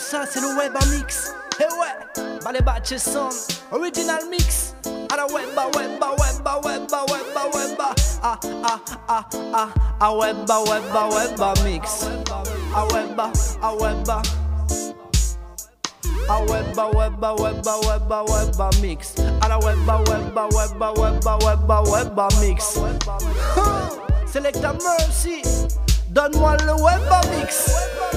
ça, c'est le Webba Mix. Eh ouais, bah les batches son, original mix. À la Webba. Webba mix. Webba. Webba mix. À la Webba mix. Selecta Mercy, donne-moi le Webba mix.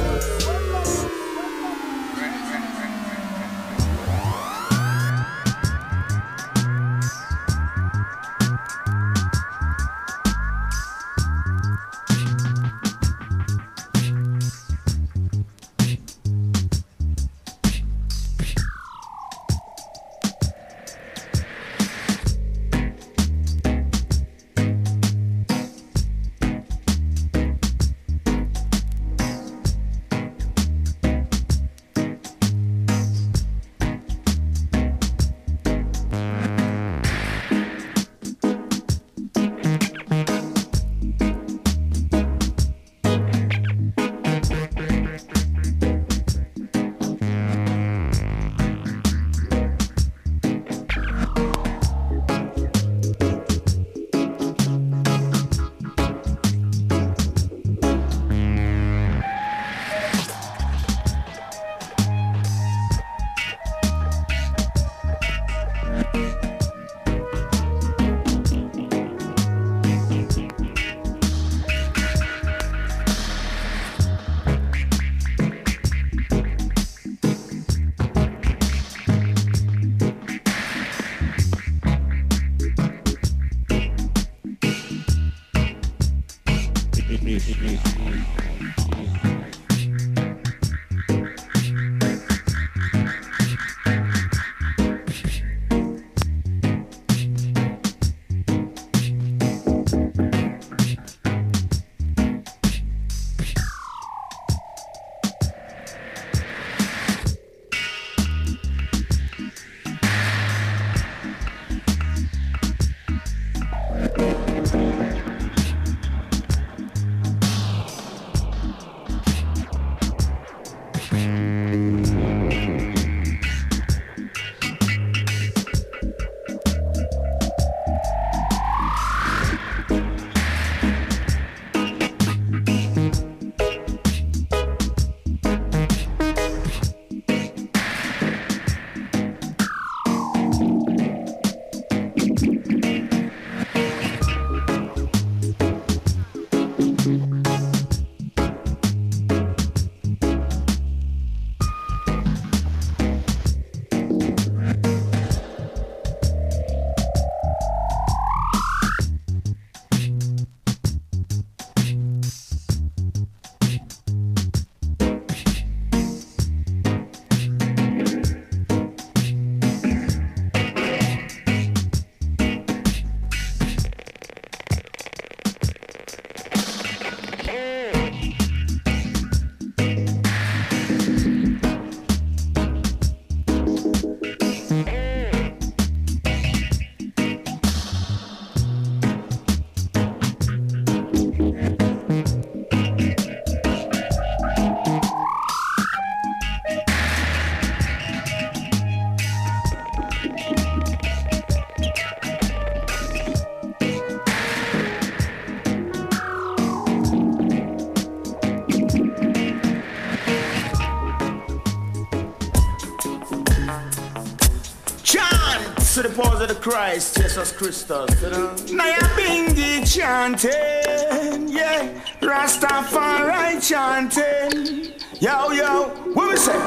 To the pause of the Christ, Jesus Christus, you know. Now you bingy chanting, yeah. Rastafari chanting, yo, what we say?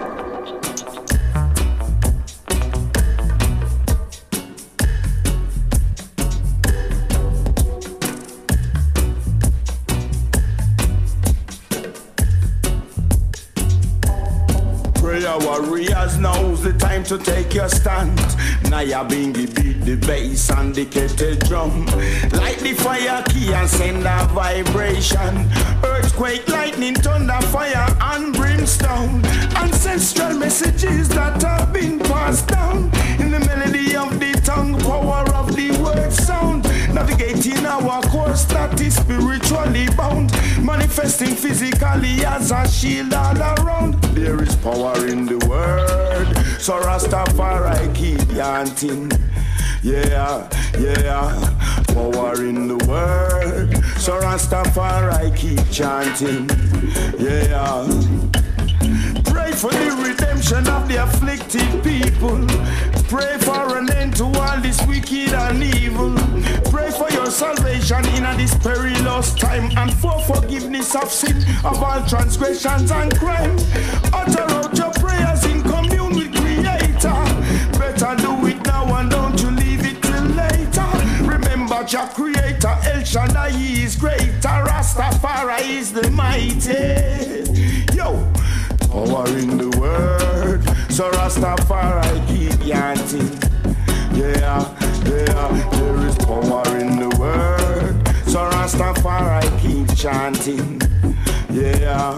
Warriors, now's the time to take your stand. Naya Bingi beat the bass and the kettle drum. Light the fire key and send a vibration. Earthquake, lightning, thunder, fire and brimstone. Ancestral messages that have been passed down in the melody of the tongue, power of the word sound. Now navigating our course that is spiritually bound, manifesting physically as a shield all around. There is power in the word, so Rastafari keep chanting. Yeah, yeah, power in the word, so Rastafari keep chanting. Yeah, pray for the redemption of the afflicted people. Pray for an end to all this wicked and evil. Pray for your salvation in this perilous time, and for forgiveness of sin, of all transgressions and crime. Utter out your prayers in commune with Creator. Better do it now and don't you leave it till later. Remember your Creator, El Shaddai is greater. Rastafari is the mighty. Yo, power in the word, so Rastafari keep chanting. Yeah, yeah, there is power in the word, so Rastafari keep chanting. Yeah,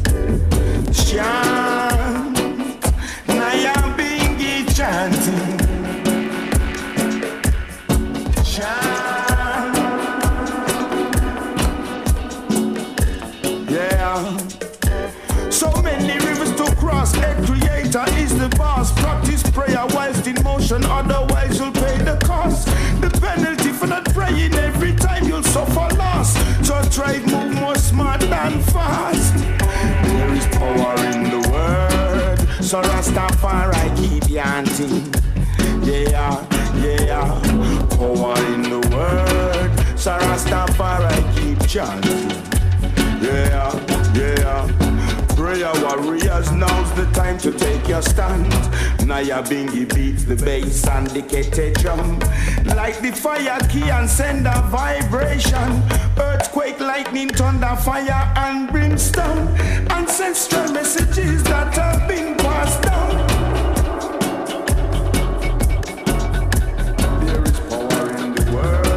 chant, Naya Bingi chanting. Chant, yeah. So many rivers to cross, a Creator is the boss. Practice prayer whilst in motion, otherwise you'll pay the cost. The penalty for not praying every time you'll suffer loss. So try move more smart than fast. There is power in the word, so Rastafari keep chanting. Yeah, yeah, power in the word, so Rastafari keep chanting. Yeah, yeah. Prayer warriors, now's the time to take your stand. Naya Bingi beats the bass and the kete drum. Like the fire key and send a vibration. Earthquake, lightning, thunder, fire and brimstone. Ancestral messages that have been passed down. There is power in the word.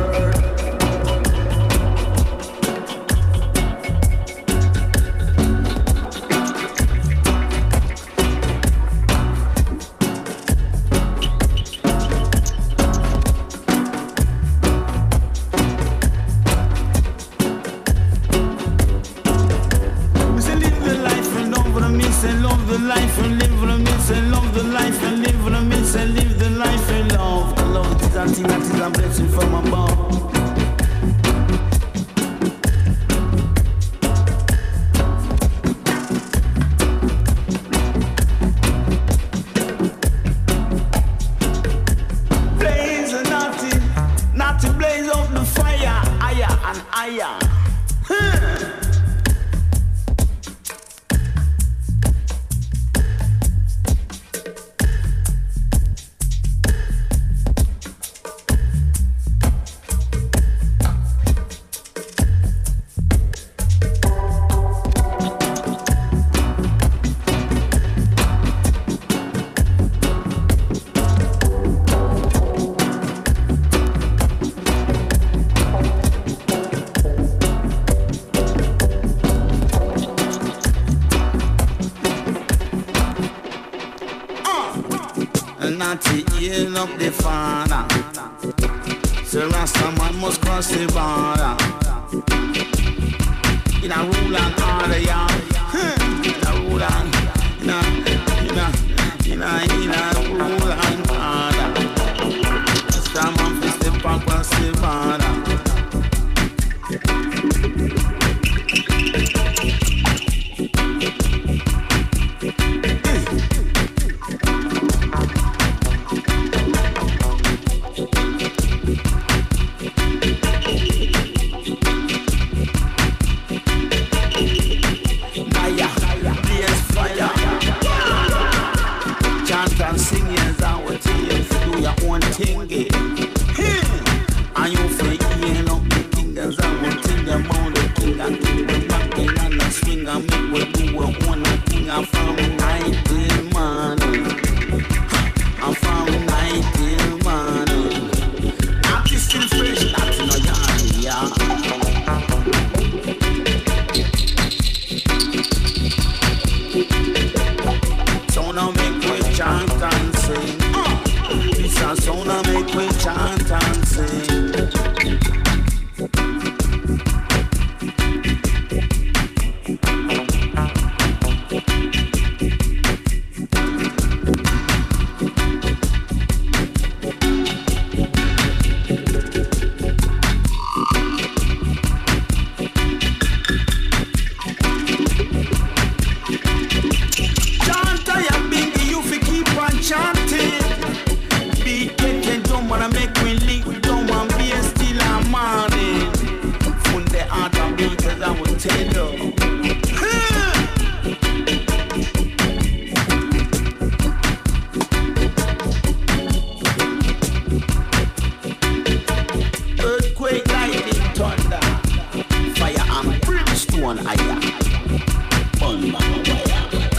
Life and live the midst and love the life and live the midst and live the life and love. I love it is a thing that is a blessing from above. Blaze a naughty blaze of the fire, higher and higher. Heal up the father, so Rasta man must cross the border. In a rule and order, yeah. In a rule and, in a rule and order. Rasta man fi step across the border. Chant mountain. Earthquake, lightning, thunder, fire and brimstone, on my wire.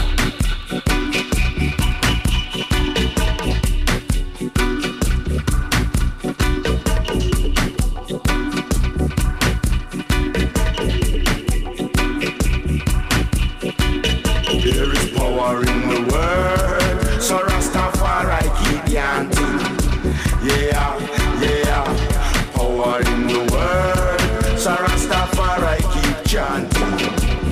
There is power in the word, so Rastafari keep yanting. Yeah, yeah, power in the word, so Rastafari keep chanting.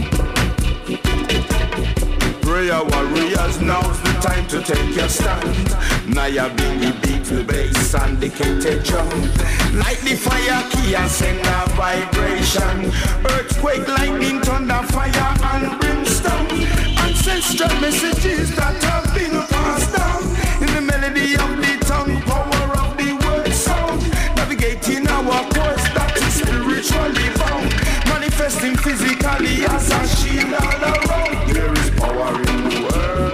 Prayer warriors, now's the time to take your stand. Naya Bingy beat the bass and the kete drum. Light the fire key and send a vibration. Earthquake, lightning, thunder, fire and brimstone. Ancestral messages that have been passed down. In the melody of the tongue, power of the word sound. Navigating our course that is spiritually bound. Manifesting physically as a shield all around. There is power in the word.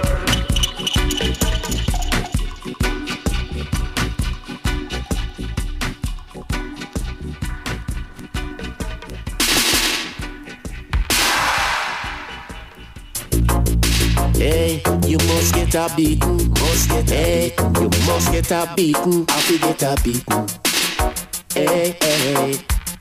Hey, you must get a beaten, must get hey, you must get a beaten, have to get a beaten. Hey, hey.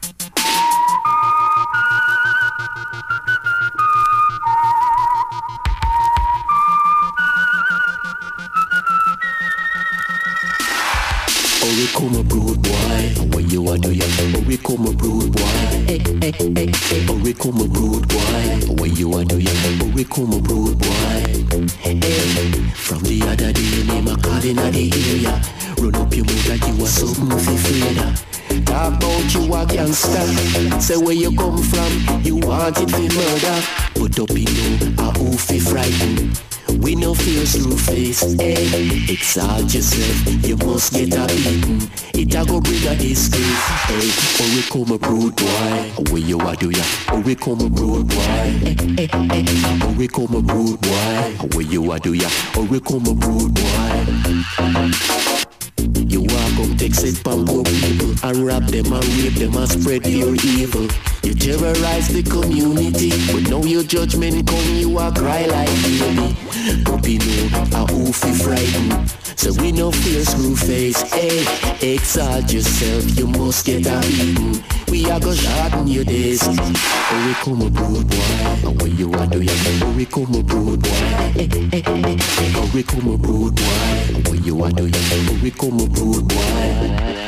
Oh, we come a brood boy, what you a do ya? Oh, we come a brood boy, hey, hey, hey, hey. Oh, we come a brood boy, what you a do ya? Oh, we come a brood boy, hey. From the other day, your name a calling at the area. Run up your mouth like you a something fi afraid. Talk about you a gangster. Say where you come from, you want it fi murder. Put up in you a who fi frighten. We no fear through face, hey. Exalt yourself, you must get a beaten. It a go bring a disgrace, hey. Oh, we come a brood boy, where you a do ya? Oh, we come a brood boy, hey, hey, hey. Oh, we come a brood boy, where you a do ya? Oh, we come a brood boy. You walk up, take set pan poor people and rob them and rape them and spread pure evil. You terrorize the community, but now your judgment come, you a cry like baby. Puppy know a who fi frighten, so we no fear screw face. Hey, exalt yourself, you must get a beaten. We a go shorten your days. Oh, we come a brood boy, and when you a do ya? Oh, we come a brood boy. Hey, hey, hey, hey. Oh, we come a brood boy, and when you a do ya? Oh, we come a brood boy.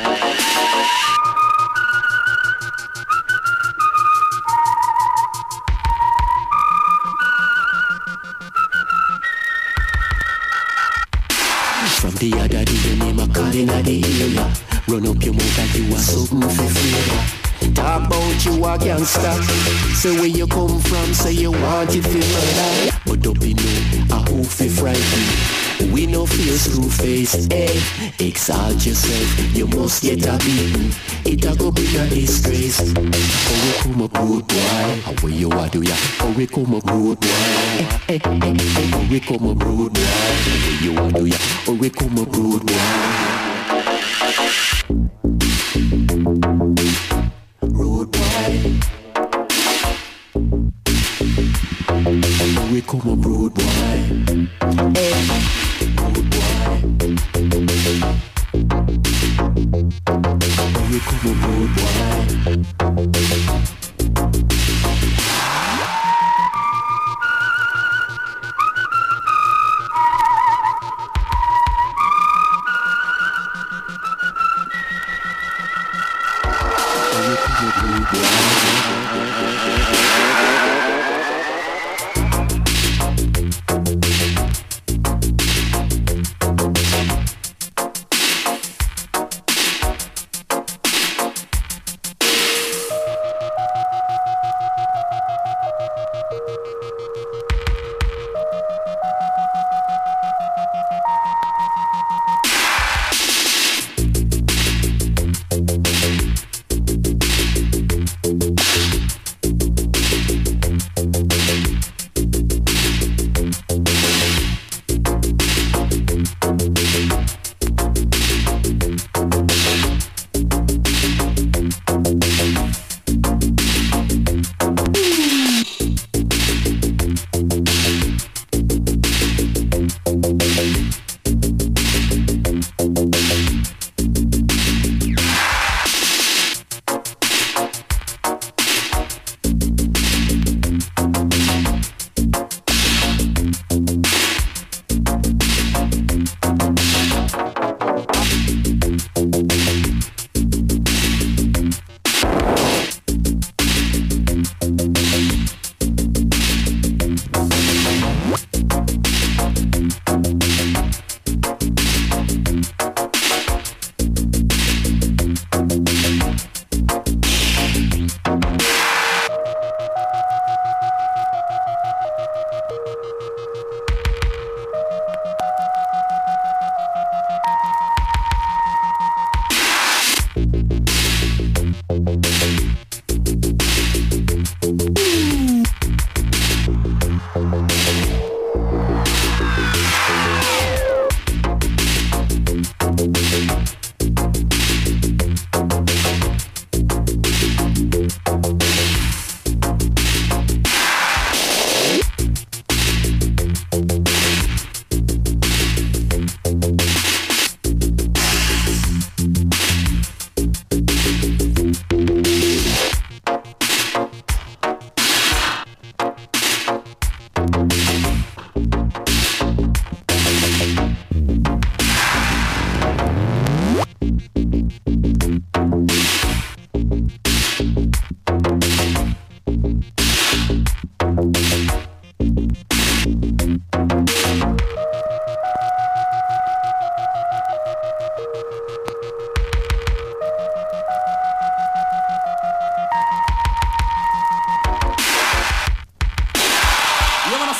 From the other day, your name a calling at the area. Run up your mouth like you a something fi fear. Talk about you a gangster. Say where you come from, say you want it fi murder. But up in you, a who fi frighten. We no fear screw face, hey. Exalt yourself, you must get a beaten. It a go bring a disgrace. Oh, we come a brood boy, where you a do ya? Oh, we come a brood boy, hey, hey, hey, hey. Oh, we come a brood boy, where you a do ya? Oh, we come a brood boy. Brood boy. Oh, we come a brood boy, hey. Brood boy. Oh, we come a brood boy.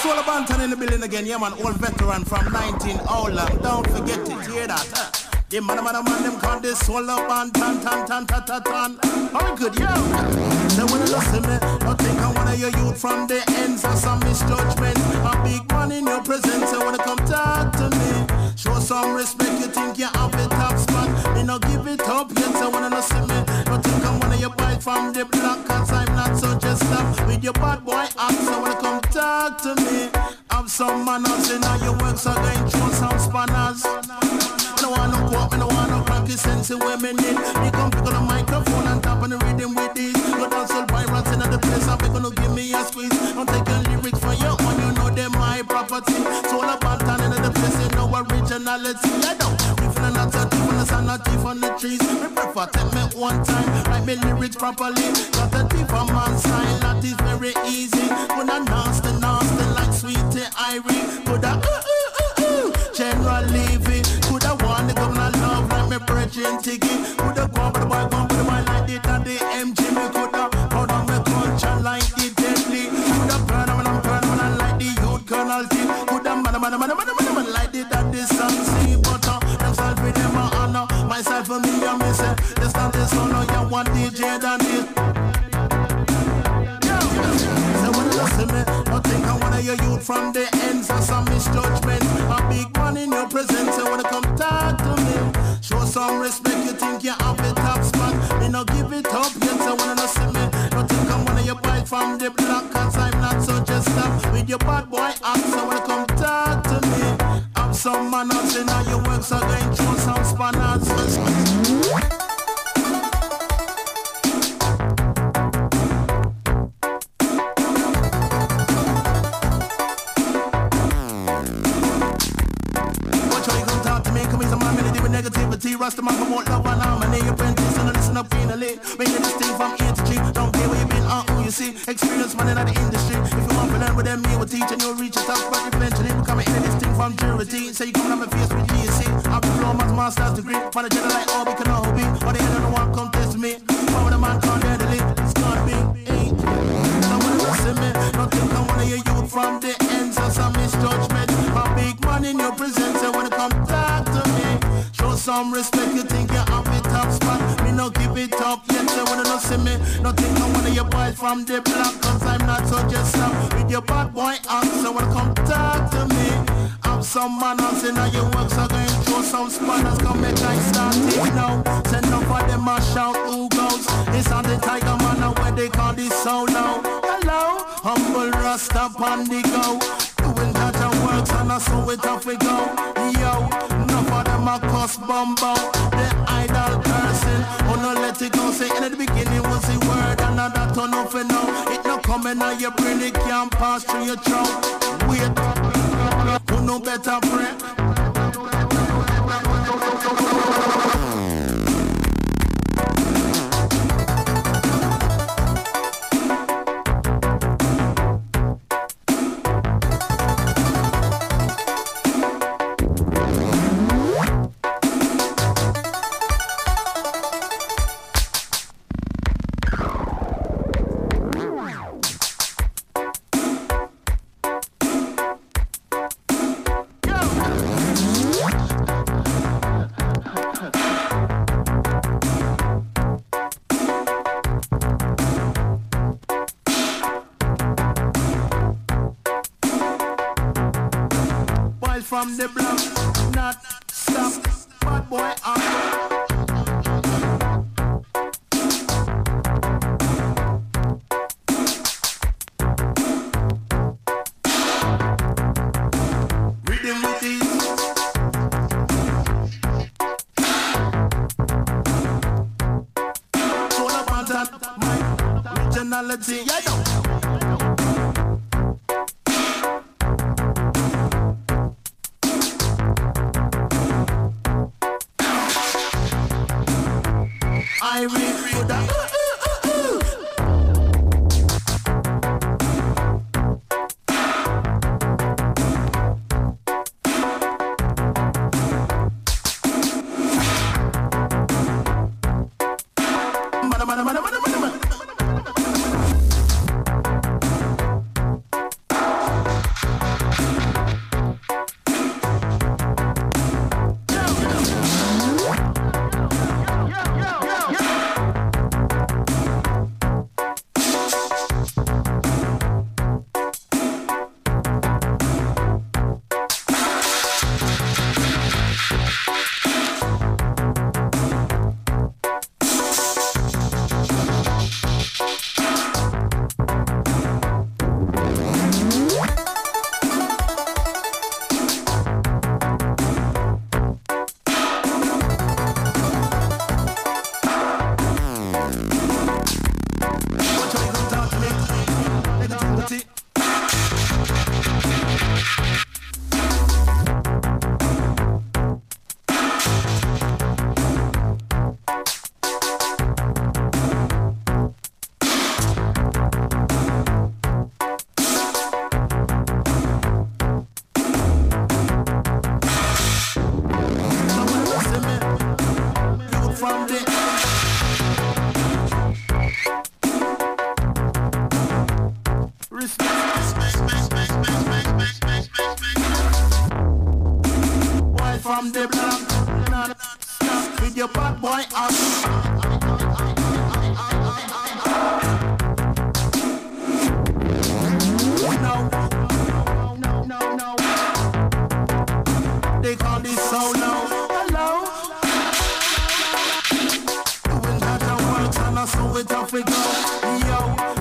Soul Banton in the building again, yeah man, old veteran from 19 Olam. Don't forget it, hear that, huh? The man, them call this Soul Banton, tan. How good, yo? They wanna listen me, don't think I wanna hear you from the ends of some misjudgment. A big man in your presence, I wanna come talk to me. Show some respect, you think you have a top spot. Me no give it up yet, I wanna listen me. Don't think I wanna hear bite from the block, cause I'm not so just up. With your bad boy acts, I wanna come talk to me. Have some manners, you know your works are going through some spanners. I don't want no quote, I don't want no cracky sense of women in. Me come pick on the microphone and tap on the rhythm with this. You dance all pirates in the place, I'm gonna give me a squeeze. Don't take your lyrics for your own, you know they're my property. So all about turning in the place, you know originality. I don't, if you're not a thief on the sun, not thief on the trees. Me prefer take me one time, write me lyrics properly. Got a thief on my style, that is very easy. When I nasty, like sweetie Irie. Could I, General Levy. Could I want the governor love like me brethren Tiggy. Could I go with the boy like the daddy MG. Me could have hold on me culture like the deadly. Could have burn when I'm like the youth Colonel T. Could have man like the daddy Sam C. Butter. Themself with them a honor. Myself and me and me say, this not this one, no, you want DJ than this. So when you listen me, don't think I wanna hear you from the ends of some misjudgment. A big man in your presence, I wanna come talk to me. Show some respect, you think you have a top spot. Me no give it up yet, so wanna listen me. Don't think I wanna hear bite from the block, cause I'm not so just up. With your bad boy acts, I wanna come talk to me. Have some manners, you know your works are going through some spanners. Negativity, Rasta man promote love and harmony. Apprentice and listen up finally. Make this thing from A to G. Don't care where you been or who you see. Experience man in the industry. If you want to learn with them, you will teach and you'll reach the top. But eventually becoming into this thing from purity. Say you come on my face with GSC. I've been blowing my master's degree. Man a general like all we can all be. But they don't want come test me. Power the man can't deadly. It's gonna be someone listen me. Don't think I wanna hear you from the ends of some misjudgment. A big man in your presence, I wanna come talk to me. Show some respect, you think you have a top spot. Me no give it up yet, you wanna not see me. No think I wanna your boy from the block, cause I'm not so just up. With your bad boy acts, I wanna come talk to me. Have some manners, you know your works are going through some spanners. Come make I start it now. Send up for them a shout who goes. It's on the Tiger Man, where they call this solo. Hello, humble Rasta on the go. Doing that works and I saw it off we go. Yo, enough of them a cuss bumbo. The idol person, oh no let it go. Say in the beginning was the word and now that turn off and now. It no coming out your brain, it can't pass through your throat. Wait, who no better pray? From the block, not stop, bad boy Reading with these. All about that, my originality, I know. I read that. Boy from the block, stop with your bad boy No. They call this solo. Hello. Doing that the works and I saw it off we go. Yo.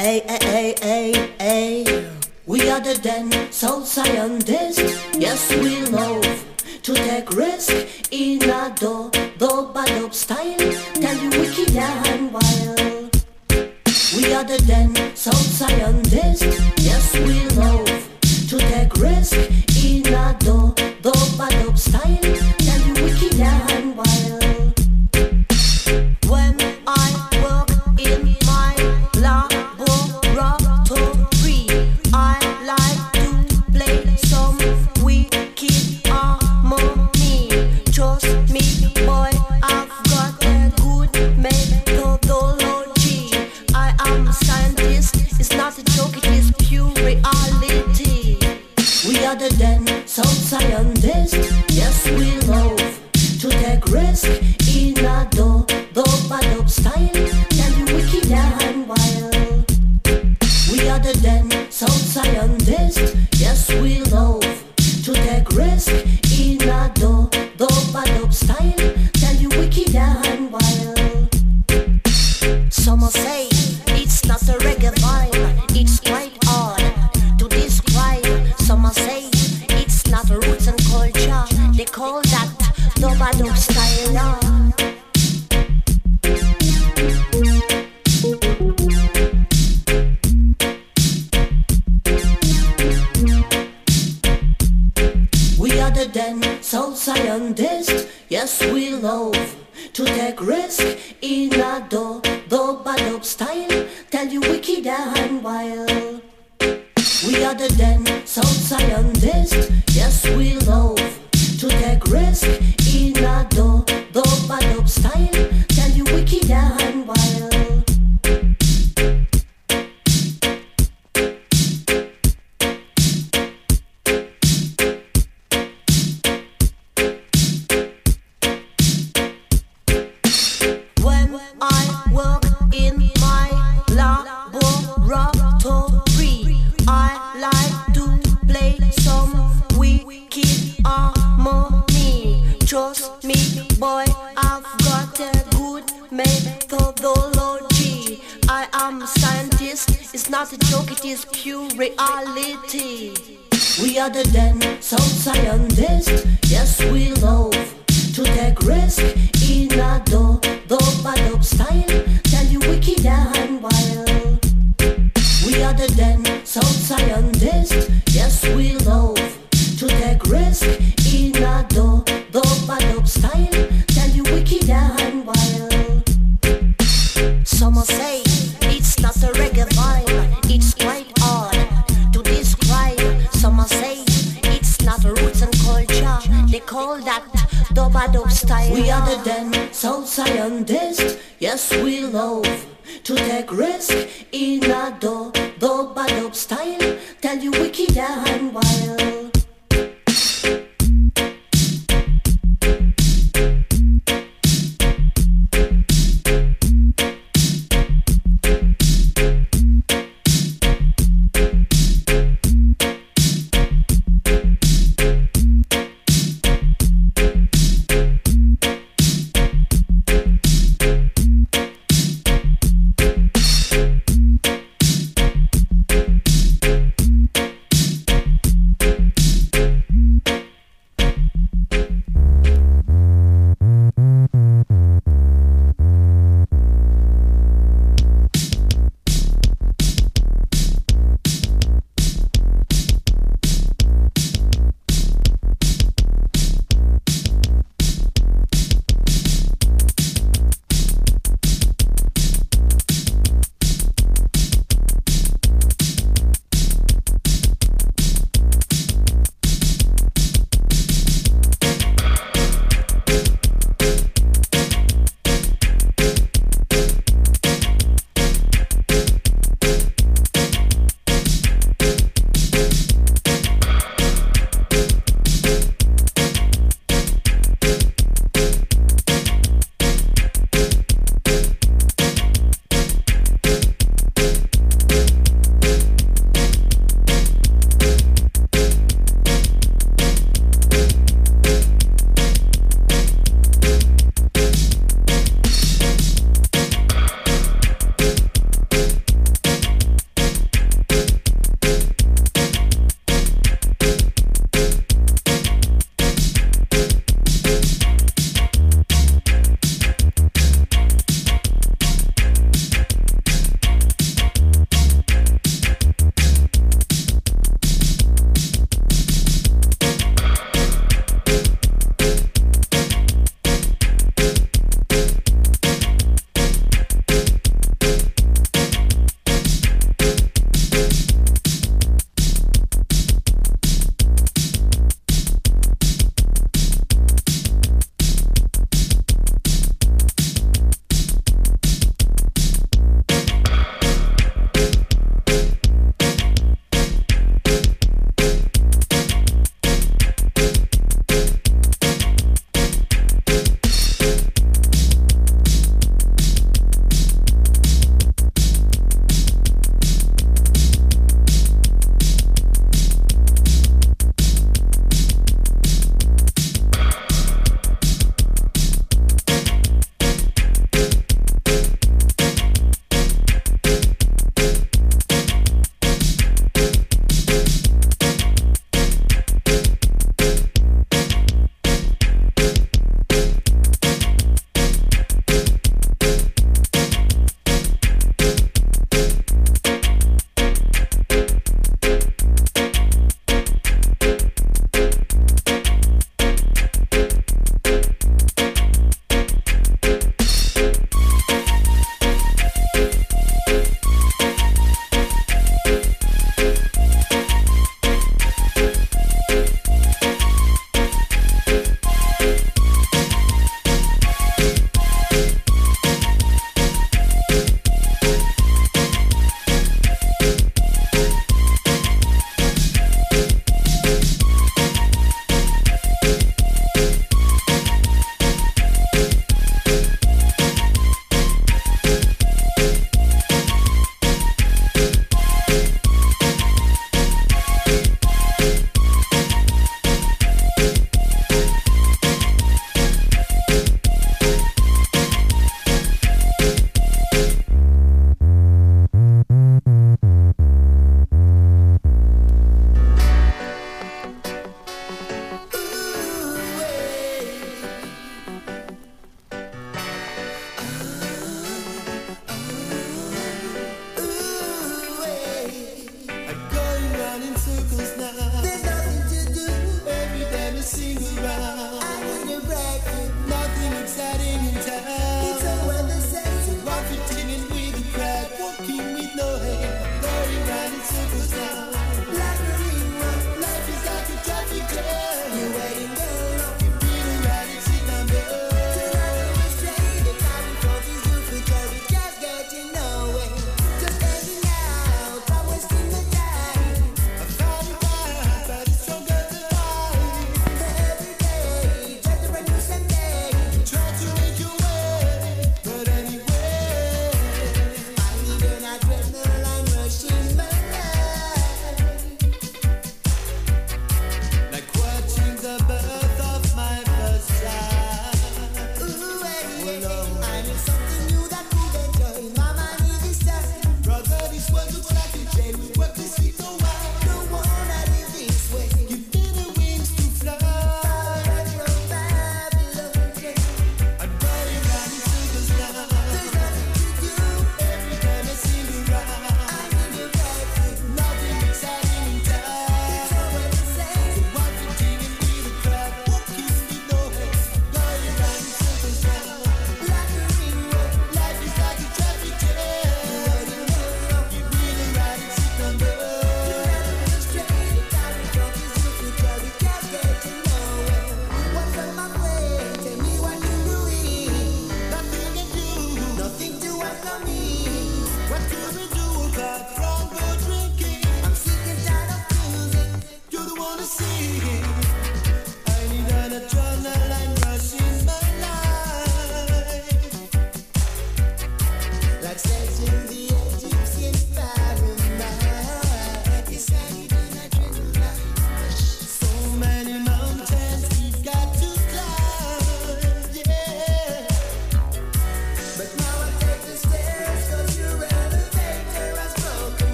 Hey, hey, hey, hey, hey. We are the den soul scientists. Yes, we love to take risk in a do-bad-up style. Tell you wicked and wild. We are the den soul scientists. Yes, we love to take risk in a do-bad-up style. Tell you wicked and wild. When I work in my laboratory, I like to play some wicked harmony. Trust me, boy, I've got a good methodology. I am a scientist, it's not a joke, it is pure reality. We are the den soul scientists. Yes, we love to take risk in a do-bad-up style. Tell you wicked and wild. We are the den soul scientists. Yes, we love to take risk in a do-bad-up style. Tell you wicked and wild. Some say it's not a reggae vibe, it's quite hard to describe. Some say it's not a roots and culture, they call that do-bad-up style. We are the den soul scientists. Yes, we love to take risk in a do-bad-up style. Tell you wicked and wild. We are the den soul scientists. Yes, we love to take risk in a do-bad-up style. Tell you wicked and wild. When I work in my laboratory, I like to play some wicked harmony. Trust me, boy, I've got a good methodology. I am a scientist, it's not a joke, it is pure reality. We are the den soul scientists. Yes, we love to take risk in a do-bad-up style. Tell you wicked and wild. We are the den soul scientists. Yes, we love to take risk in a do-bad-up style. Tell you wicked and wild. Some say it's not a reggae vibe, it's quite hard to describe. Some say it's not roots and culture, they call that do-bad-up style. We are the den soul scientists. Yes, we love to take risk in a do-bad-up style. Tell you wicked and wild.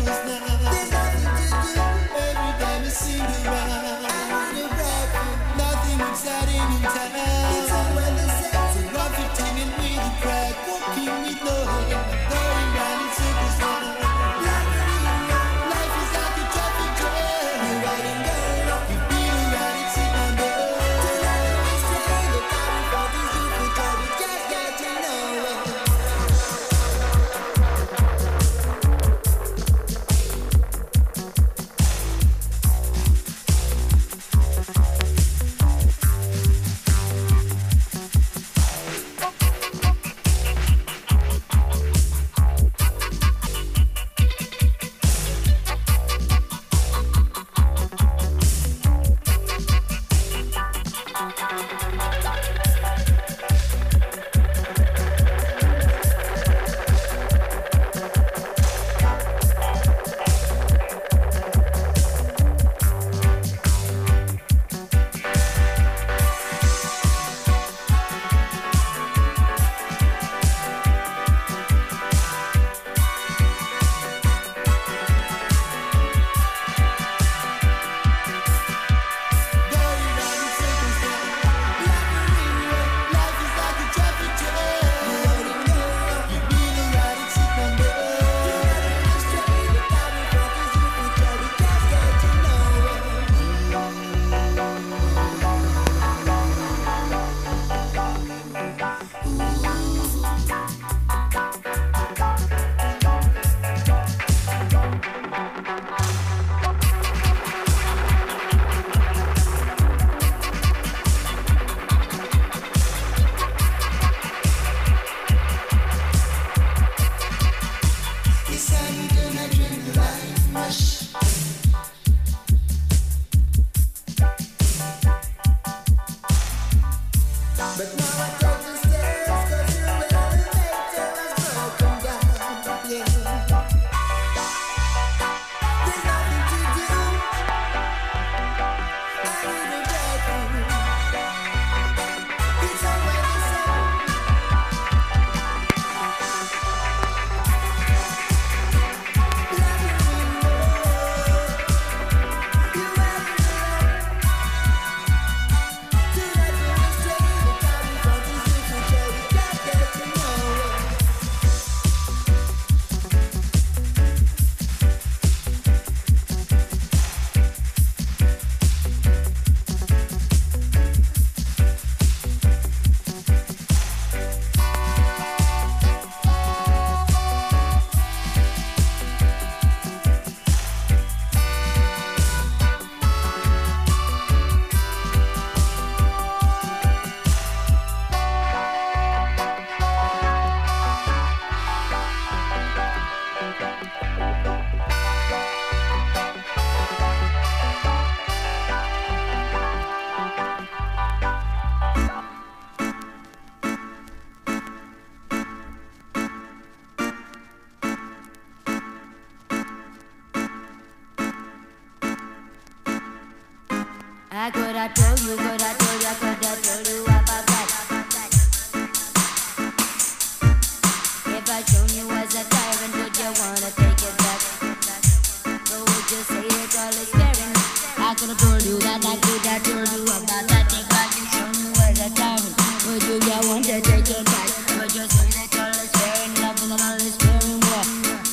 I could have told you, could have told you, could have told you about that. If I shown you as a tyrant, would you wanna take it back? Or would you say that all is fair? I could have told you that, I could have told you about that. If I just shown you as a tyrant, would you want to take it back? Would you say that all is fair in love and all is fair in war?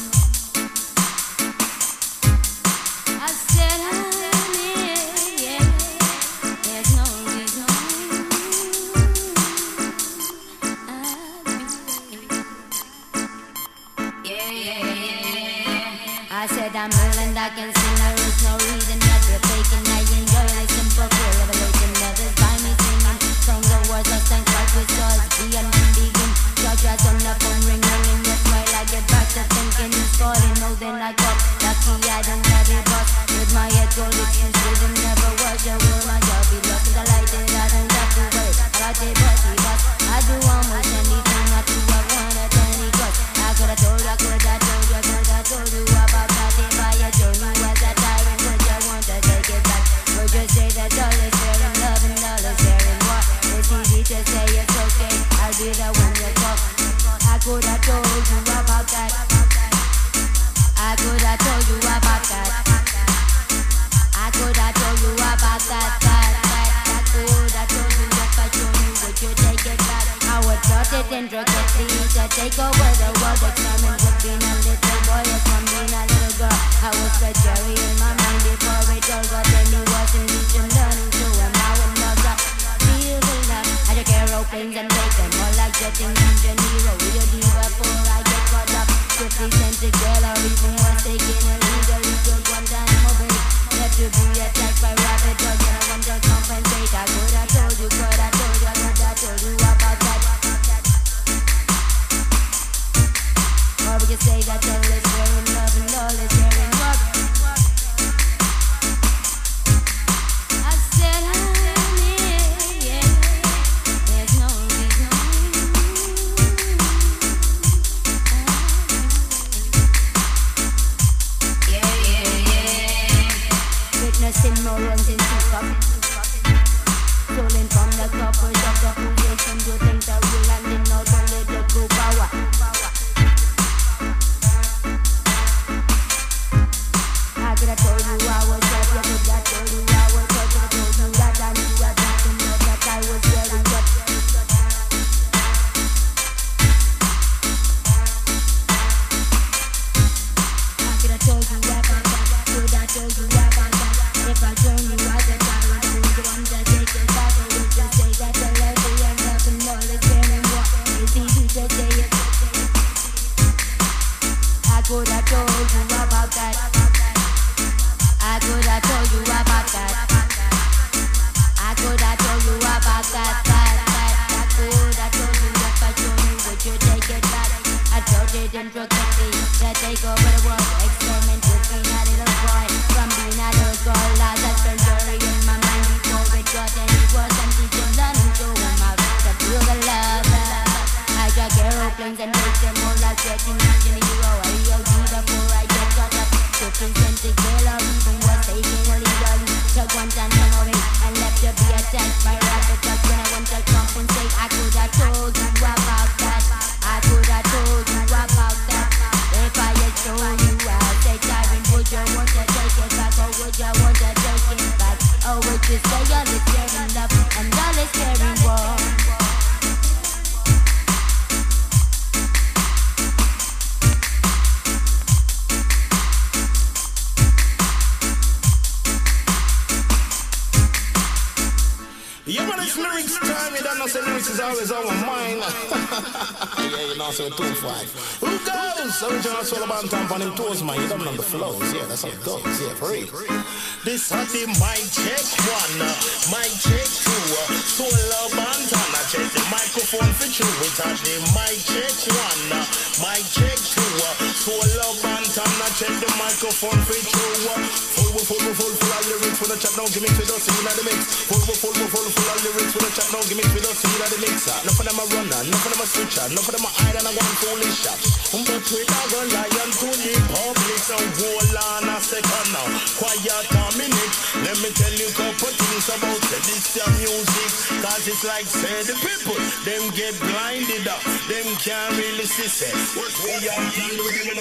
I said, I said I'm real and I can sing. There is no reason that we're faking. I enjoy the simple feel revelation. Others by me singing songs of words lost and cried with stars. The unbegin. Judge us on the phone ring ringing. Yes, while I get back to thinking it's calling. No, then I call. Lucky I don't have a boss. With my head gold, it's rhythm never was. I will my job be lost in the light. And I don't have to worry about a bossy boss. I do almost anything. Not to have one at any cost. I could have told, I could have told you, I could have told you about. I could have told you about that. I could have told take over the world, determined with being a little boy, yes, from being a little girl. I was the cherry in my mind before it all got any worse, and reaching learning to him how it loves up. Feel the love, I take aeroplanes and take them all like jetting engine hero. We'll do before I get caught up, quickly sent to jail or even worse, taken illegally to Guantanamo Bay. Left to be attacked by rapid drugs and I want to compensate. I could have told you, could have told you, I could have told you about that. Or we could say that all is fair in love and all is fair in what? I said I'm here, yeah. There's no reason. Witnessing no runs in two cups. Stolen from the coppers of the foundation to things that will landing out political power. I could have told you I was dead, I could have told you I was dead, I told you that I knew I didn't know that I was very good. I could have told you about that, could have told you about that. If I told you I did that, I would go on to take it back. I would just say that the life we are nothing more is very what. It's easy to say it. I could have told you about that. I could have told you about that. I could have told you about that. I could have told you if I told you would you take it back. I told you intricately to take over the world. Experiment with being a little boy. From being a little girl, as I spent jury in my mind before it got any worse. And teaching learning to him how to feel the love. I drag aeroplanes and take them all like getting engine hero. I EOD before I get caught up. To present the girl or even was taken illegally to Guantanamo Bay and left to be attacked by rapid drugs when I want to compensate. I could have told you about that. I could have told you about that. If I had told you I'd say Tyron, would you want to take it back or would you want to take it back? Or would you say all is caring love and all is caring war? Yeah, but it's lyrics time, you don't know, say lyrics is always on my mind. Yeah, you know, so 2-5. Who goes? Original Soul Bantam on him toes, man. You don't know the flows. Yeah, that's how it goes. Yeah, for real. This had the mic check 1, mic check 2, Soul Bantam. I check the microphone for you. We had the mic check 1, mic check 2, Soul Bantam. I check the microphone for you. Full of lyrics for the chat now, give me to the scene of the mix. Full of lyrics for the chat now, give me to the scene of the mixer. Enough of them a runner, enough of them a switcher, enough of them a hide and I want foolish shots. But we not gonna lie to the public, so hold on a second now. Quiet a minute, let me tell you a couple things about this music. Cause it's like say the people, them get blinded up, them can't really see say what we are doing.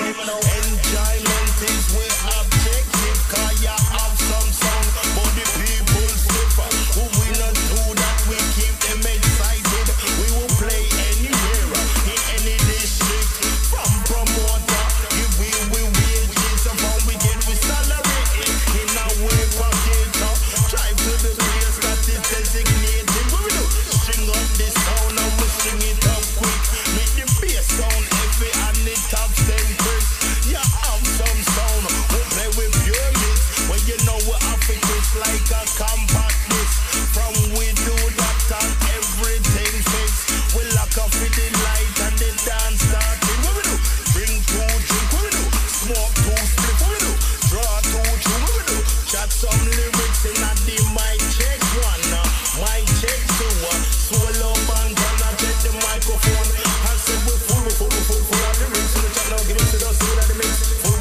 Enjoyment is we objective, cause you have some sound, but the people suffer. Who we not do that, we keep them excited. We will play anywhere, in any district. From promoter, if we wages, and we get we salary in our way pocket. Drive to the place that is designated. What we do? String up the sound and we string it up quick. Make the bass sound heavy and the top 10 quick. You have some sound, we play with pure mix. When you know we have it, it's like a compact disc. From we do that and everything fixed. We lock up with the light and the dance started. What we do? Drink 2 drink. What we do? Smoke 2 split. What we do? Draw 2 chew. What we do? Chat some lyrics in at the mic check 1, mic check 2. Swallow band and I check the microphone. I said we're full of lyrics in the chat now. Give it to the scene of the mix. Full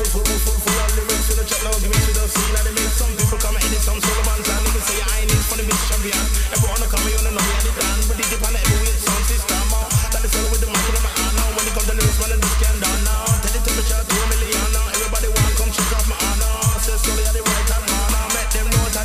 of lyrics in the chat now. Give it to the scene of the mix. Some people come and edit some solo bands and even say I ain't in for the mix champion. Everyone come here, you know me and the dance, but they dip on every way sound system. That is all with the mic in my hand now. When it comes to lyrics, man, I just can't down now. Tell the temperature to 1 million now. Everybody want come check off my honor. Say slowly at the right hand, man. I make them know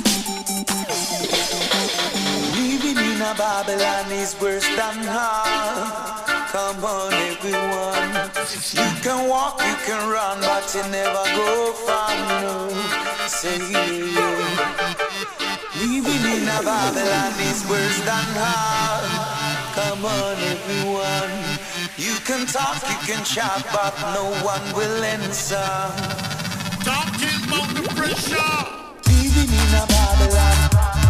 Living in a Babylon is worse than hell. Come on, everyone. You can walk, you can run, but you never go far. No, say yeah. Living in a Babylon is worse than hell. Come on, everyone. You can talk, you can chat, but no one will answer. Talking about the pressure. Living in a Babylon.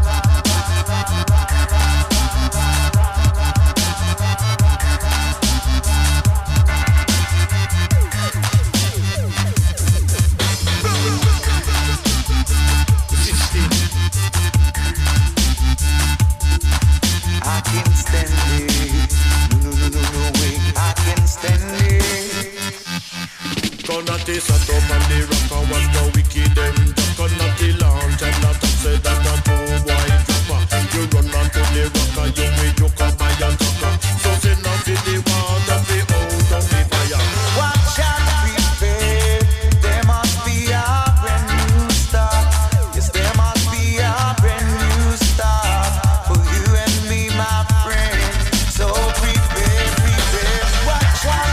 I can stand it. No way. I can stand it. Gonna taste a top and the rock and watch the wicked them. Gonna the launch and not to say that a poor white dropper. You run onto the rock and you may joke up by your tucker. So say not for the water, be out of the fire. Watch out, prepare. There must be a brand new start. Yes, there must be a brand new start for you and me, my friend. So prepare. Watch out.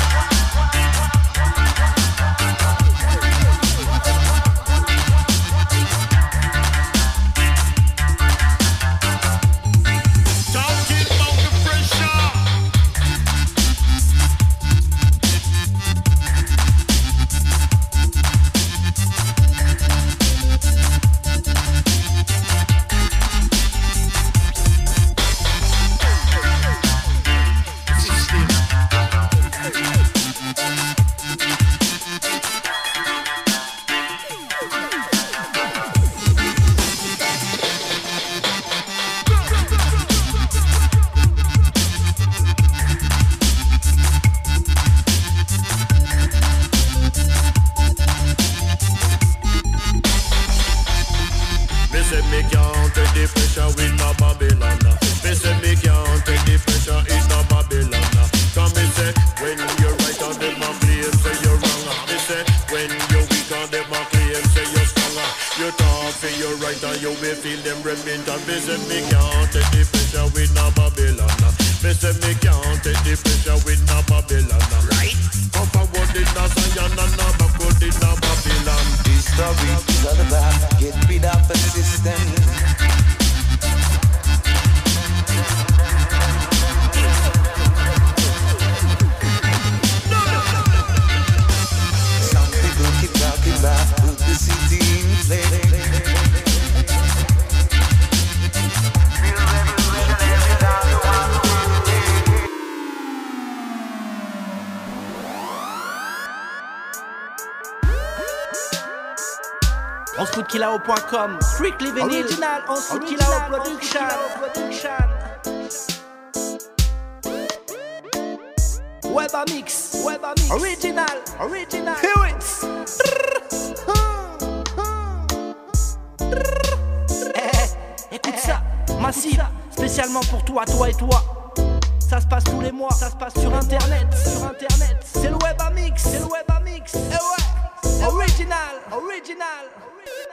Talking about the pressure. Me say me can't take the pressure with no Babylon. Me say me can't take the pressure in no Babylon. Come me say when you're right on them a claim say you're wrong. Me say when you're weak on them a claim say you're stronger. You talk for you're right and you will feel them repentance. Me say me can't take the pressure with no Babylon. Me say me can't take the pressure with no Babylon. Right? Forward in a Zion and a backward in a Babylon. This story is all about get rid of a system. Some people keep talking about put the city in play. On se fout de Kilao.com. Strictly Vinyl. Original. On se fout de Kilao Production. Webamix. Original. Hear it. Écoute ça. Massive. Spécialement pour toi et toi. Ça se passe tous les mois. Ça se passe sur internet. C'est le Webamix. Eh ouais. Original.